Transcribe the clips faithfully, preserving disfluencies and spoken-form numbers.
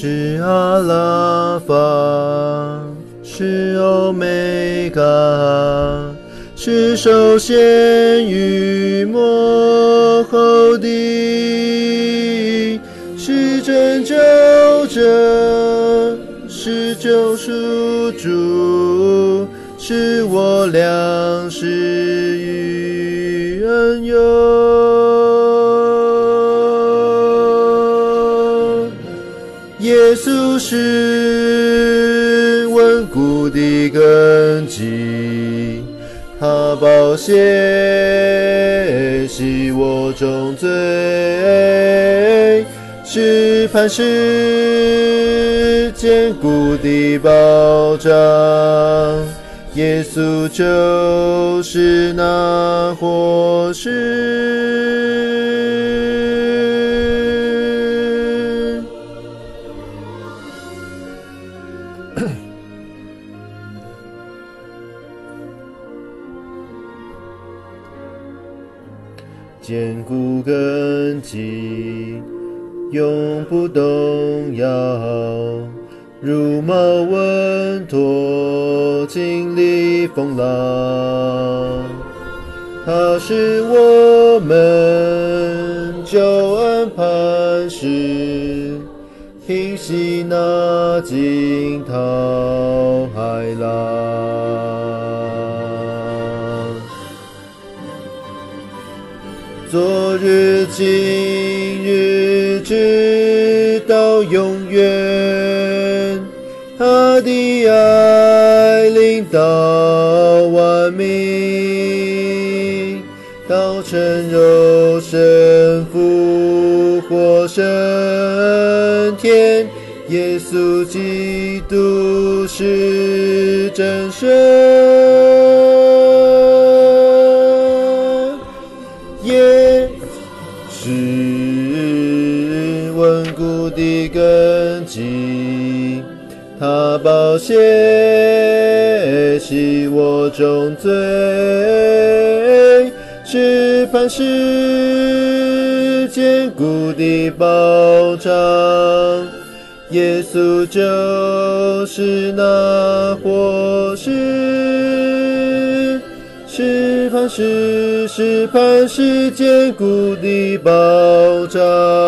是阿拉法，是欧米伽，是首先与末后的，是拯救者，是救赎主，是我良师与恩友。耶稣是稳固的根基，他宝血洗我重罪，是磐石坚固的保障。耶稣就是那活石。坚固根基，永不动摇，如毛稳妥，经历风浪。它是我们救恩磐石，平息那惊涛骇浪。昨日今日直到永远，他的爱领导万民，道成肉身复活升天，耶稣基督是真神。也是稳固的根基，他宝血洗我重罪，是磐石坚固的保障。耶稣就是那活石，是磐石，是磐石坚固的保障。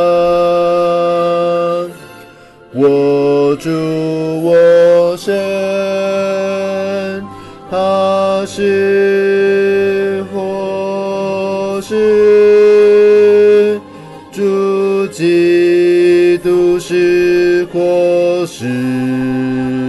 我主我神，他是活石，主基督是活石。